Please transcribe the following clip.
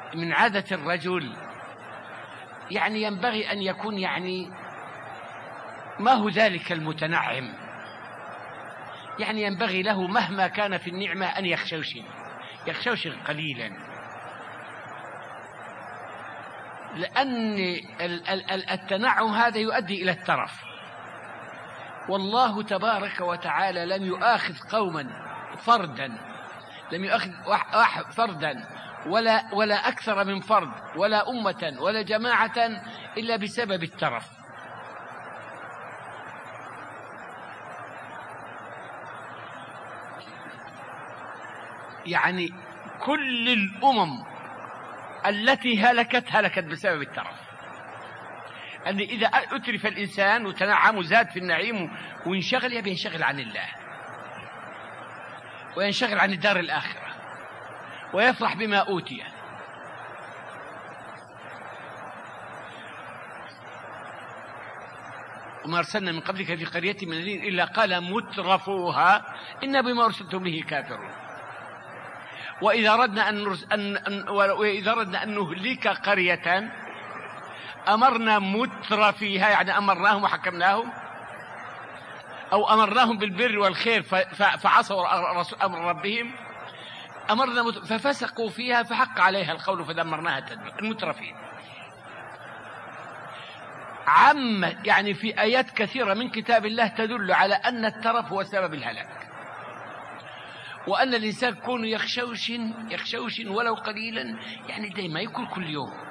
من عادة الرجل يعني ينبغي أن يكون يعني ما هو ذلك المتنعم، يعني ينبغي له مهما كان في النعمة أن يخشوشن قليلا، لأن التنعم هذا يؤدي إلى الترف. والله تبارك وتعالى لم يؤاخذ قوما فردا، لم يؤاخذ فردا ولا أكثر من فرد ولا أمة ولا جماعة إلا بسبب الترف. يعني كل الأمم التي هلكت بسبب الترف، أن إذا أترف الإنسان وتنعم وزاد في النعيم وينشغل، يبي ينشغل عن الله وينشغل عن الدار الآخرة ويفرح بما أوتي. وما أرسلنا من قبلك في قرية من نذير إلا قال مترفوها إنا بما أرسلتم به كافرون. وإذا أردنا أن نهلك قرية أمرنا مترفيها، يعني أمرناهم وحكمناهم، أو أمرناهم بالبر والخير فعصوا أمر ربهم، أمرنا ففسقوا فيها فحق عليها القول فدمرناها تدميرا. المترفين يعني في آيات كثيرة من كتاب الله تدل على أن الترف هو سبب الهلاك، وأن الإنسان يكون يخشوش ولو قليلا، يعني دائما يكون كل يوم